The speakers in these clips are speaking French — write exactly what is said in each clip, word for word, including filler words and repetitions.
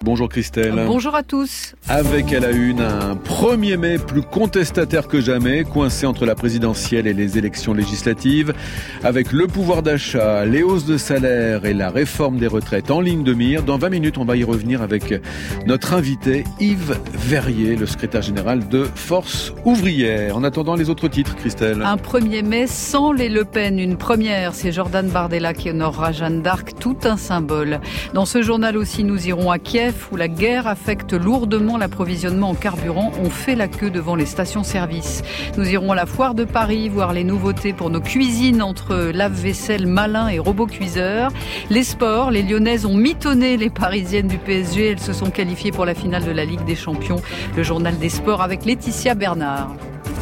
Bonjour Christelle. Bonjour à tous. Avec à la une un premier mai plus contestataire que jamais, coincé entre la présidentielle et les élections législatives, avec le pouvoir d'achat, les hausses de salaire et la réforme des retraites en ligne de mire. Dans vingt minutes, on va y revenir avec notre invité Yves Verrier, le secrétaire général de Force ouvrière. En attendant, les autres titres, Christelle. Un premier mai sans les Le Pen, une première. C'est Jordan Bardella qui honorera Jeanne d'Arc, tout un symbole. Dans ce journal aussi, nous irons à Kiev, où la guerre affecte lourdement l'approvisionnement en carburant. On fait la queue devant les stations-service. Nous irons à la foire de Paris, voir les nouveautés pour nos cuisines entre lave-vaisselle malin et robot cuiseur. Les sports, les Lyonnaises ont mitonné les Parisiennes du P S G. Elles se sont qualifiées pour la finale de la Ligue des Champions. Le journal des sports avec Laetitia Bernard.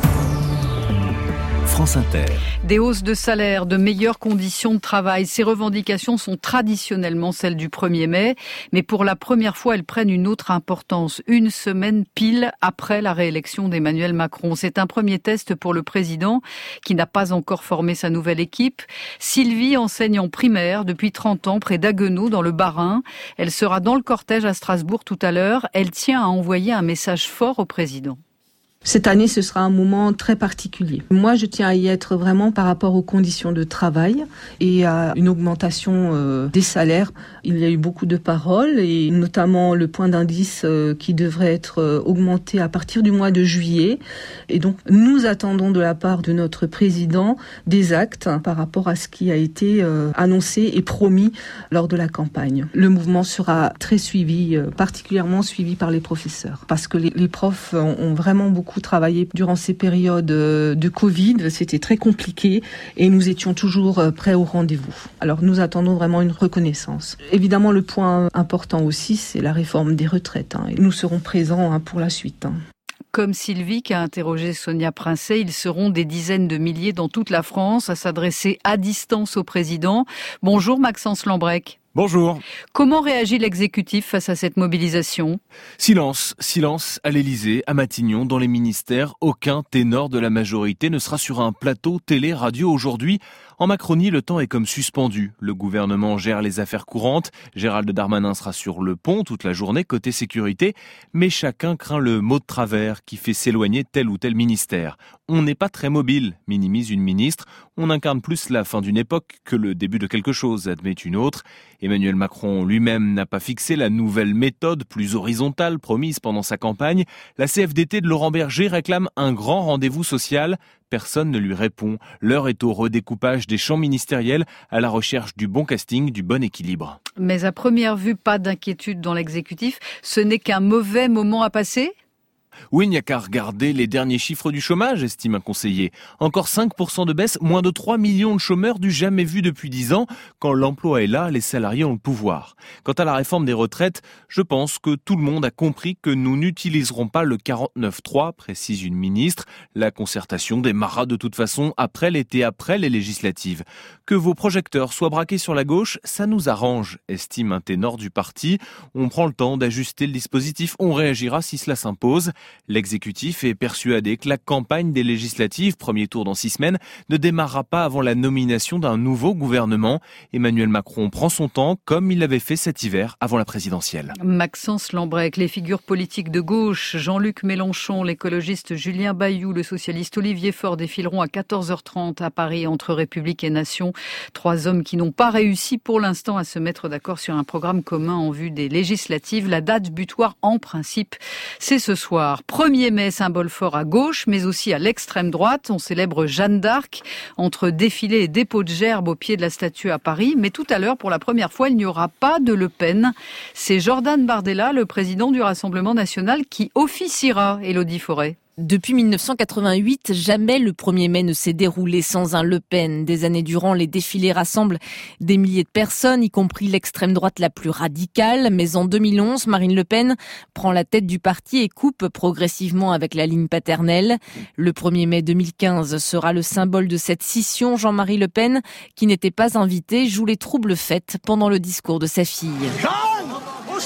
France Inter. Des hausses de salaire, de meilleures conditions de travail. Ces revendications sont traditionnellement celles du premier mai, mais pour la première fois, elles prennent une autre importance. Une semaine pile après la réélection d'Emmanuel Macron. C'est un premier test pour le président qui n'a pas encore formé sa nouvelle équipe. Sylvie enseigne en primaire depuis trente ans près d'Haguenau dans le Bas-Rhin. Elle sera dans le cortège à Strasbourg tout à l'heure. Elle tient à envoyer un message fort au président. Cette année, ce sera un moment très particulier. Moi, je tiens à y être vraiment par rapport aux conditions de travail et à une augmentation euh, des salaires. Il y a eu beaucoup de paroles et notamment le point d'indice euh, qui devrait être euh, augmenté à partir du mois de juillet. Et donc, nous attendons de la part de notre président des actes par rapport à ce qui a été euh, annoncé et promis lors de la campagne. Le mouvement sera très suivi, euh, particulièrement suivi par les professeurs, parce que les, les profs ont, ont vraiment beaucoup travaillé durant ces périodes de Covid. C'était très compliqué et nous étions toujours prêts au rendez-vous. Alors nous attendons vraiment une reconnaissance. Évidemment, le point important aussi, c'est la réforme des retraites. Hein. Nous serons présents hein, pour la suite. Hein. Comme Sylvie qui a interrogé Sonia Princet, ils seront des dizaines de milliers dans toute la France à s'adresser à distance au président. Bonjour Maxence Lambrec. Bonjour. Comment réagit l'exécutif face à cette mobilisation ? Silence, silence à l'Élysée, à Matignon, dans les ministères. Aucun ténor de la majorité ne sera sur un plateau télé-radio aujourd'hui. En Macronie, le temps est comme suspendu. Le gouvernement gère les affaires courantes. Gérald Darmanin sera sur le pont toute la journée côté sécurité. Mais chacun craint le mot de travers qui fait s'éloigner tel ou tel ministère. On n'est pas très mobile, minimise une ministre. On incarne plus la fin d'une époque que le début de quelque chose, admet une autre. Emmanuel Macron lui-même n'a pas fixé la nouvelle méthode plus horizontale promise pendant sa campagne. La C F D T de Laurent Berger réclame un grand rendez-vous social. Personne ne lui répond. L'heure est au redécoupage des champs ministériels à la recherche du bon casting, du bon équilibre. Mais à première vue, pas d'inquiétude dans l'exécutif. Ce n'est qu'un mauvais moment à passer ? Oui, il n'y a qu'à regarder les derniers chiffres du chômage, estime un conseiller. Encore cinq pour cent de baisse, moins de trois millions de chômeurs du jamais vu depuis dix ans. Quand l'emploi est là, les salariés ont le pouvoir. Quant à la réforme des retraites, je pense que tout le monde a compris que nous n'utiliserons pas le quarante-neuf trois, précise une ministre. La concertation démarrera de toute façon après l'été, après les législatives. Que vos projecteurs soient braqués sur la gauche, ça nous arrange, estime un ténor du parti. On prend le temps d'ajuster le dispositif, on réagira si cela s'impose. L'exécutif est persuadé que la campagne des législatives, premier tour dans six semaines, ne démarrera pas avant la nomination d'un nouveau gouvernement. Emmanuel Macron prend son temps, comme il l'avait fait cet hiver avant la présidentielle. Maxence Lambrec, les figures politiques de gauche, Jean-Luc Mélenchon, l'écologiste Julien Bayou, le socialiste Olivier Faure défileront à quatorze heures trente à Paris entre République et Nation. Trois hommes qui n'ont pas réussi pour l'instant à se mettre d'accord sur un programme commun en vue des législatives. La date butoir, en principe, c'est ce soir. premier mai, symbole fort à gauche, mais aussi à l'extrême droite. On célèbre Jeanne d'Arc entre défilé et dépôt de gerbes au pied de la statue à Paris. Mais tout à l'heure, pour la première fois, il n'y aura pas de Le Pen. C'est Jordan Bardella, le président du Rassemblement national, qui officiera, Élodie Forêt. Depuis mille neuf cent quatre-vingt-huit, jamais le premier mai ne s'est déroulé sans un Le Pen. Des années durant, les défilés rassemblent des milliers de personnes, y compris l'extrême droite la plus radicale. Mais en deux mille onze, Marine Le Pen prend la tête du parti et coupe progressivement avec la ligne paternelle. Le premier mai deux mille quinze sera le symbole de cette scission. Jean-Marie Le Pen, qui n'était pas invité, joue les troubles fêtes pendant le discours de sa fille. Jeanne, au secours!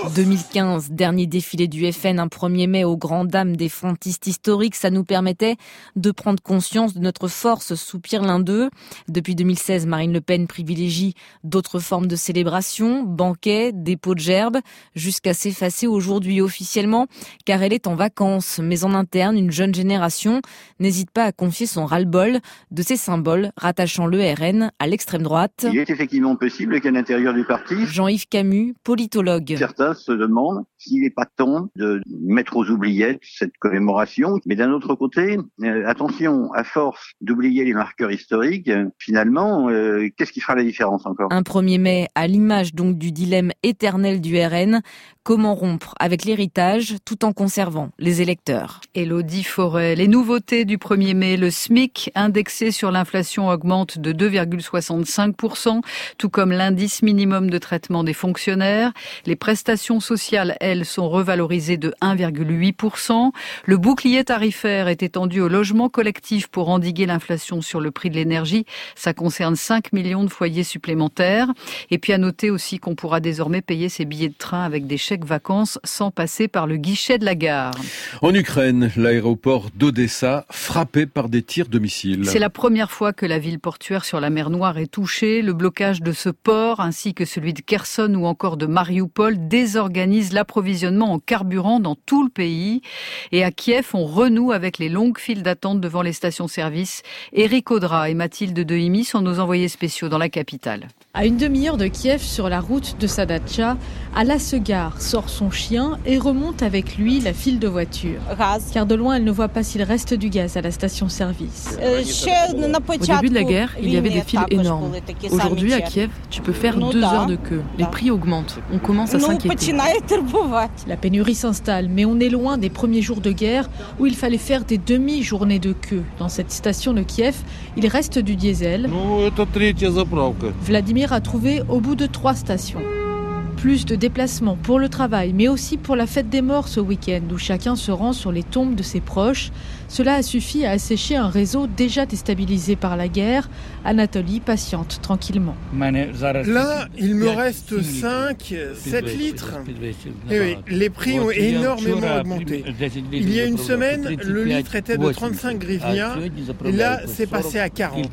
deux mille quinze, dernier défilé du F N, un premier mai aux grandes dames des frontistes historiques. Ça nous permettait de prendre conscience de notre force, soupire l'un d'eux. Depuis deux mille seize, Marine Le Pen privilégie d'autres formes de célébration, banquets, dépôts de gerbes, jusqu'à s'effacer aujourd'hui officiellement, car elle est en vacances. Mais en interne, une jeune génération n'hésite pas à confier son ras-le-bol de ces symboles rattachant le R N à l'extrême droite. Il est effectivement possible qu'à l'intérieur du parti, Jean-Yves Camus, politologue. Certains se demandent s'il n'est pas temps de mettre aux oubliettes cette commémoration. Mais d'un autre côté, euh, attention, à force d'oublier les marqueurs historiques, euh, finalement, euh, qu'est-ce qui fera la différence encore ? Un premier mai à l'image donc du dilemme éternel du R N. Comment rompre avec l'héritage tout en conservant les électeurs ? Élodie Forêt, les nouveautés du premier mai, le SMIC indexé sur l'inflation augmente de deux virgule soixante-cinq pour cent, tout comme l'indice minimum de traitement des fonctionnaires. Les prestations sociales, elles, sont revalorisées de un virgule huit pour cent. Le bouclier tarifaire est étendu au logement collectif pour endiguer l'inflation sur le prix de l'énergie. Ça concerne cinq millions de foyers supplémentaires. Et puis à noter aussi qu'on pourra désormais payer ses billets de train avec des chèques vacances sans passer par le guichet de la gare. En Ukraine, l'aéroport d'Odessa frappé par des tirs de missiles. C'est la première fois que la ville portuaire sur la mer Noire est touchée. Le blocage de ce port ainsi que celui de Kherson ou encore de Mariupol désorganise l'approvisionnement en carburant dans tout le pays. Et à Kiev, on renoue avec les longues files d'attente devant les stations-service. Éric Audra et Mathilde Dehimi sont nos envoyés spéciaux dans la capitale. À une demi-heure de Kiev, sur la route de Sadatcha, Ala se gare, sort son chien et remonte avec lui la file de voitures. Car de loin, elle ne voit pas s'il reste du gaz à la station-service. Au début de la guerre, il y avait des files énormes. Aujourd'hui, à Kiev, tu peux faire deux heures de queue. Les prix augmentent. On commence à s'inquiéter. La pénurie s'installe, mais on est loin des premiers jours de guerre où il fallait faire des demi-journées de queue. Dans cette station de Kiev, il reste du diesel. Vladimir a trouvé au bout de trois stations. Plus de déplacements pour le travail, mais aussi pour la fête des morts ce week-end, où chacun se rend sur les tombes de ses proches. Cela a suffi à assécher un réseau déjà déstabilisé par la guerre. Anatolie patiente tranquillement. Là, il me reste cinq, sept litres. Et oui, les prix ont énormément augmenté. Il y a une semaine, le litre était de trente-cinq hryvnias, et là, c'est passé à quarante.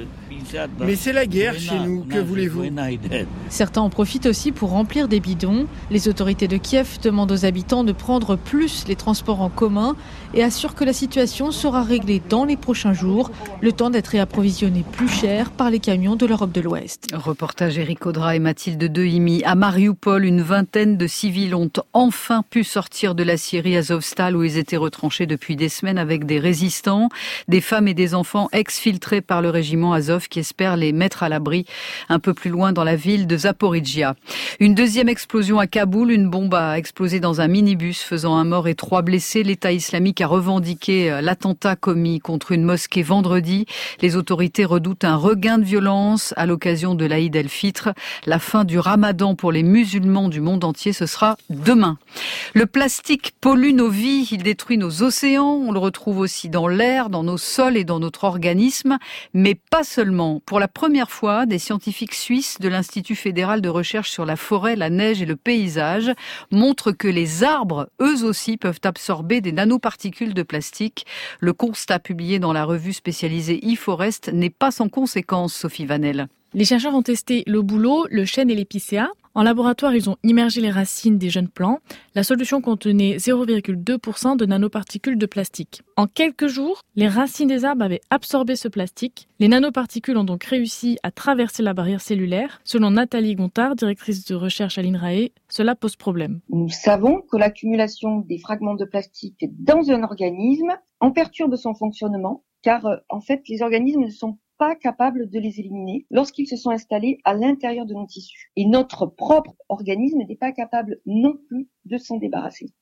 Mais c'est la guerre chez nous, que voulez-vous ? Certains en profitent aussi pour remplir des bidons. Les autorités de Kiev demandent aux habitants de prendre plus les transports en commun et assurent que la situation sera réglée dans les prochains jours, le temps d'être réapprovisionné plus cher par les camions de l'Europe de l'Ouest. Reportage Éric Audra et Mathilde Dehimi. À Mariupol, une vingtaine de civils ont enfin pu sortir de la Syrie Azovstal où ils étaient retranchés depuis des semaines avec des résistants, des femmes et des enfants exfiltrés par le régiment Azov qui espère les mettre à l'abri un peu plus loin dans la ville de Zaporizhia. Une deuxième explosion à Kaboul, une bombe a explosé dans un minibus faisant un mort et trois blessés. L'État islamique a revendiqué l'attentat commis contre une mosquée vendredi. Les autorités redoutent un regain de violence à l'occasion de l'Aïd el-Fitr. La fin du ramadan pour les musulmans du monde entier, ce sera demain. Le plastique pollue nos vies, il détruit nos océans. On le retrouve aussi dans l'air, dans nos sols et dans notre organisme, mais pas seulement. Pour la première fois, des scientifiques suisses de l'Institut fédéral de recherche sur la forêt, la neige et le paysage montrent que les arbres, eux aussi, peuvent absorber des nanoparticules de plastique. Le constat publié dans la revue spécialisée eForest n'est pas sans conséquence, Sophie Vanel. Les chercheurs ont testé le bouleau, le chêne et l'épicéa. En laboratoire, ils ont immergé les racines des jeunes plants. La solution contenait zéro virgule deux pour cent de nanoparticules de plastique. En quelques jours, les racines des arbres avaient absorbé ce plastique. Les nanoparticules ont donc réussi à traverser la barrière cellulaire. Selon Nathalie Gontard, directrice de recherche à l'INRAE, cela pose problème. Nous savons que l'accumulation des fragments de plastique dans un organisme en perturbe son fonctionnement, car en fait, les organismes ne sont pas capables de les éliminer lorsqu'ils se sont installés à l'intérieur de nos tissus. Et notre propre organisme n'est pas capable non plus de s'en débarrasser.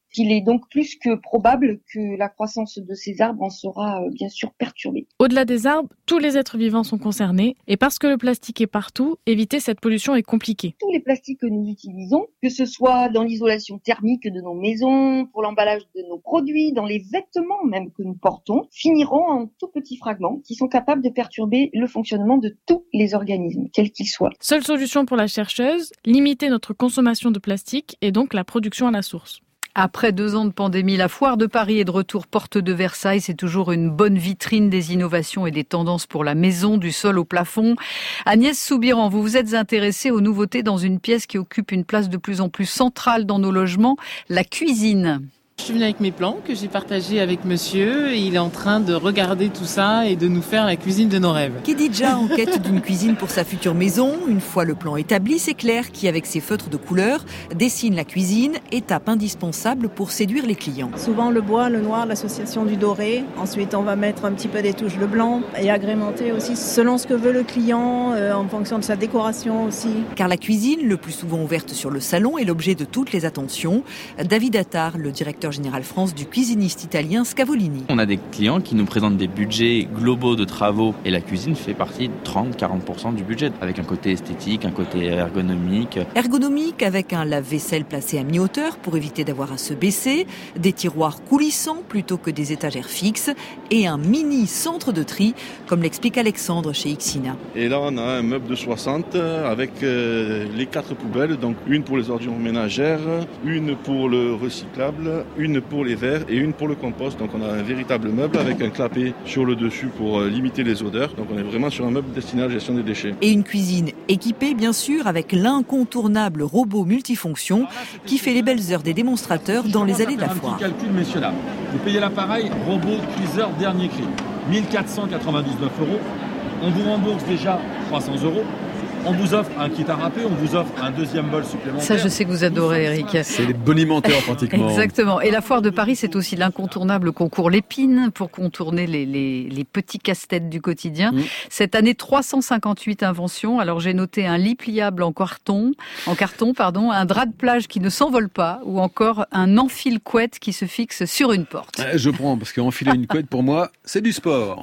Il est donc plus que probable que la croissance de ces arbres en sera euh, bien sûr perturbée. Au-delà des arbres, tous les êtres vivants sont concernés. Et parce que le plastique est partout, éviter cette pollution est compliqué. Tous les plastiques que nous utilisons, que ce soit dans l'isolation thermique de nos maisons, pour l'emballage de nos produits, dans les vêtements même que nous portons, finiront en tout petits fragments qui sont capables de perturber le fonctionnement de tous les organismes, quels qu'ils soient. Seule solution pour la chercheuse, limiter notre consommation de plastique et donc la production à la source. Après deux ans de pandémie, la foire de Paris est de retour porte de Versailles. C'est toujours une bonne vitrine des innovations et des tendances pour la maison, du sol au plafond. Agnès Soubiran, vous vous êtes intéressée aux nouveautés dans une pièce qui occupe une place de plus en plus centrale dans nos logements, la cuisine. Je suis venue avec mes plans que j'ai partagés avec monsieur et il est en train de regarder tout ça et de nous faire la cuisine de nos rêves. Khadija en quête d'une cuisine pour sa future maison. Une fois le plan établi, c'est Claire qui, avec ses feutres de couleur, dessine la cuisine, étape indispensable pour séduire les clients. Souvent le bois, le noir, l'association du doré. Ensuite, on va mettre un petit peu des touches de blanc et agrémenter aussi selon ce que veut le client, euh, en fonction de sa décoration aussi. Car la cuisine, le plus souvent ouverte sur le salon, est l'objet de toutes les attentions. David Attard, le directeur général France du cuisiniste italien Scavolini. On a des clients qui nous présentent des budgets globaux de travaux et la cuisine fait partie de trente à quarante pour cent du budget, avec un côté esthétique, un côté ergonomique. Ergonomique avec un lave-vaisselle placé à mi-hauteur pour éviter d'avoir à se baisser, des tiroirs coulissants plutôt que des étagères fixes et un mini centre de tri, comme l'explique Alexandre chez Ixina. Et là on a un meuble de soixante avec euh, les quatre poubelles, donc une pour les ordures ménagères, une pour le recyclable, une pour les verres et une pour le compost. Donc on a un véritable meuble avec un clapet sur le dessus pour limiter les odeurs. Donc on est vraiment sur un meuble destiné à la gestion des déchets. Et une cuisine équipée bien sûr avec l'incontournable robot multifonction qui fait les belles heures des démonstrateurs dans les allées de la foire. Un petit calcul, messieurs dames. Vous payez l'appareil robot cuiseur dernier cri, mille quatre cent quatre-vingt-dix-neuf euros. On vous rembourse déjà trois cents euros. On vous offre un kit à râper, on vous offre un deuxième bol supplémentaire. Ça, je sais que vous adorez, Eric. C'est les bonimenteurs, pratiquement. Exactement. Et la foire de Paris, c'est aussi l'incontournable concours Lépine pour contourner les, les, les petits casse-têtes du quotidien. Mmh. Cette année, trois cent cinquante-huit inventions. Alors, j'ai noté un lit pliable en carton, en carton, pardon, un drap de plage qui ne s'envole pas, ou encore un enfile-couette qui se fixe sur une porte. Je prends, parce qu'enfiler une couette, pour moi, c'est du sport.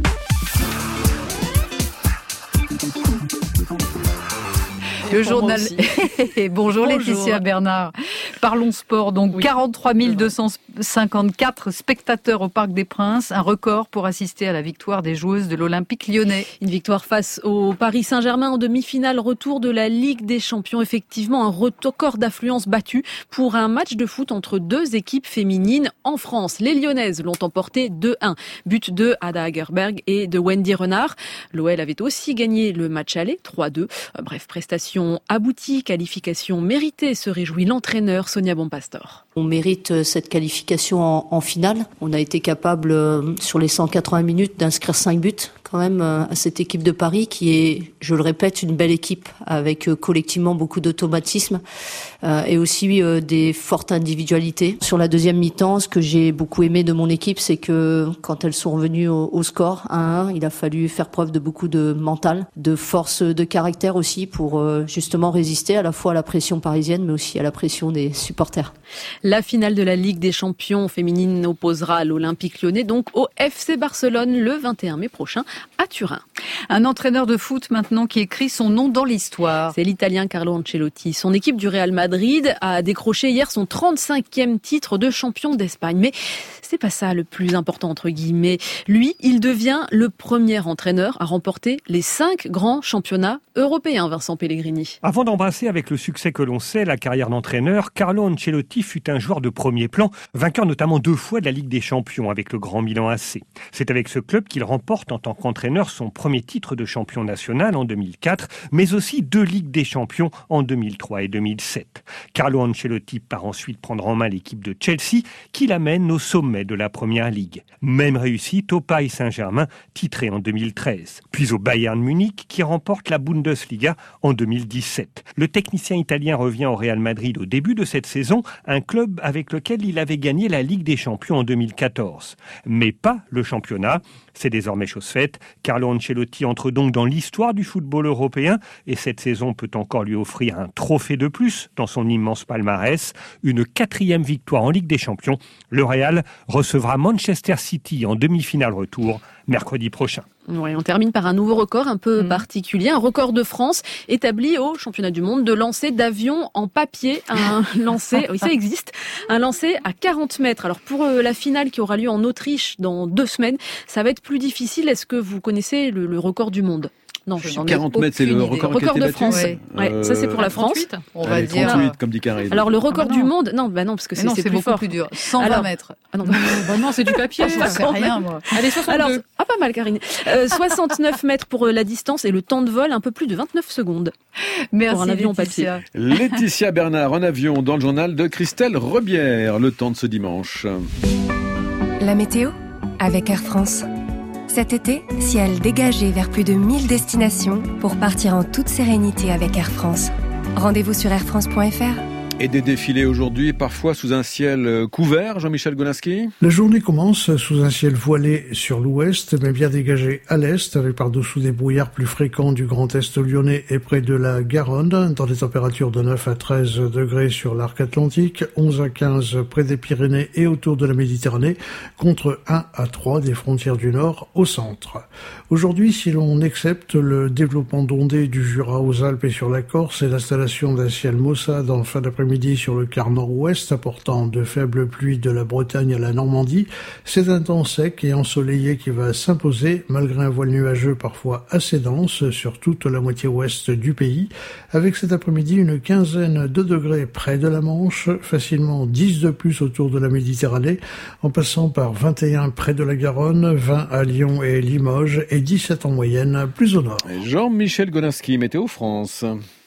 Le journal. Bonjour, Bonjour Laetitia Bernard. Parlons sport. Donc oui, quarante-trois mille deux cent cinquante-quatre spectateurs au Parc des Princes, un record pour assister à la victoire des joueuses de l'Olympique Lyonnais. Une victoire face au Paris Saint-Germain en demi-finale, retour de la Ligue des Champions. Effectivement, un record d'affluence battu pour un match de foot entre deux équipes féminines en France. Les Lyonnaises l'ont emporté deux un. But de Ada Hegerberg et de Wendy Renard. L'O L avait aussi gagné le match aller trois deux. Bref, prestation aboutie, qualification méritée, se réjouit l'entraîneur Sonia Bonpastor. On mérite cette qualification en, en finale. On a été capable, euh, sur les cent quatre-vingts minutes, d'inscrire cinq buts quand même euh, à cette équipe de Paris qui est, je le répète, une belle équipe avec euh, collectivement beaucoup d'automatisme euh, et aussi euh, des fortes individualités. Sur la deuxième mi-temps, ce que j'ai beaucoup aimé de mon équipe, c'est que quand elles sont revenues au, au score un à un, il a fallu faire preuve de beaucoup de mental, de force de caractère aussi pour euh, justement résister à la fois à la pression parisienne mais aussi à la pression des supporters. La finale de la Ligue des Champions féminine opposera l'Olympique Lyonnais donc au F C Barcelone le vingt et un mai prochain à Turin. Un entraîneur de foot maintenant qui écrit son nom dans l'histoire. C'est l'Italien Carlo Ancelotti. Son équipe du Real Madrid a décroché hier son trente-cinquième titre de champion d'Espagne. Mais c'est pas ça le plus important entre guillemets. Lui, il devient le premier entraîneur à remporter les cinq grands championnats européens, Vincent Pellegrini. Avant d'embrasser avec le succès que l'on sait la carrière d'entraîneur, Carlo Ancelotti fut un joueur de premier plan, vainqueur notamment deux fois de la Ligue des Champions avec le Grand Milan A C. C'est avec ce club qu'il remporte en tant qu'entraîneur son premier titre de champion national en deux mille quatre, mais aussi deux Ligues des Champions en deux mille trois et deux mille sept. Carlo Ancelotti part ensuite prendre en main l'équipe de Chelsea qui l'amène au sommet de la Première Ligue. Même réussite au Paris Saint-Germain, titré en deux mille treize. Puis au Bayern Munich qui remporte la Bundesliga en deux mille dix-sept. Le technicien italien revient au Real Madrid au début de cette cette saison un club avec lequel il avait gagné la Ligue des Champions en deux mille quatorze. Mais pas le championnat. C'est désormais chose faite. Carlo Ancelotti entre donc dans l'histoire du football européen et cette saison peut encore lui offrir un trophée de plus dans son immense palmarès. Une quatrième victoire en Ligue des Champions. Le Real recevra Manchester City en demi-finale retour mercredi prochain. Ouais, on termine par un nouveau record un peu mmh. particulier, un record de France établi au championnat du monde de lancer d'avion en papier, un lancer, oui ça existe, un lancer à quarante mètres. Alors pour euh, la finale qui aura lieu en Autriche dans deux semaines, ça va être plus difficile. Est-ce que vous connaissez le, le record du monde ? Non, quarante mètres, c'est le record, record qui a de été France. battu. Ouais. Ouais, ça c'est pour la France. trente-huit, on va Allez, dire. trente-huit, comme dit Karine. Alors le record ah bah du monde, non, bah non, parce que c'est, non, c'est, c'est plus beaucoup fort. plus dur. cent vingt Alors, mètres. Ah non, bah non, c'est du papier. Je sais rien, moi. Allez, soixante-deux. Alors, ah pas mal, Karine. Euh, soixante-neuf mètres pour la distance et le temps de vol, un peu plus de vingt-neuf secondes. Merci, pour un avion Laetitia. papier. Laetitia Bernard en avion dans le journal de Christelle Rebière. Le temps de ce dimanche. La météo avec Air France. Cet été, ciel dégagé vers plus de mille destinations pour partir en toute sérénité avec Air France. Rendez-vous sur air france point f r. Et des défilés aujourd'hui, parfois sous un ciel couvert, Jean-Michel Golinski. La journée commence sous un ciel voilé sur l'ouest, mais bien dégagé à l'est, avec par-dessous des brouillards plus fréquents du Grand Est lyonnais et près de la Garonne, dans des températures de neuf à treize degrés sur l'arc atlantique, onze à quinze près des Pyrénées et autour de la Méditerranée, contre un à trois des frontières du Nord au centre. Aujourd'hui, si l'on accepte le développement d'ondées du Jura aux Alpes et sur la Corse et l'installation d'un ciel maussade en fin d'après-midi sur le quart nord-ouest, apportant de faibles pluies de la Bretagne à la Normandie, c'est un temps sec et ensoleillé qui va s'imposer, malgré un voile nuageux parfois assez dense sur toute la moitié ouest du pays, avec cet après-midi une quinzaine de degrés près de la Manche, facilement dix de plus autour de la Méditerranée, en passant par vingt et un près de la Garonne, vingt à Lyon et Limoges et dix-sept en moyenne plus au nord. Jean-Michel Golinski, Météo France.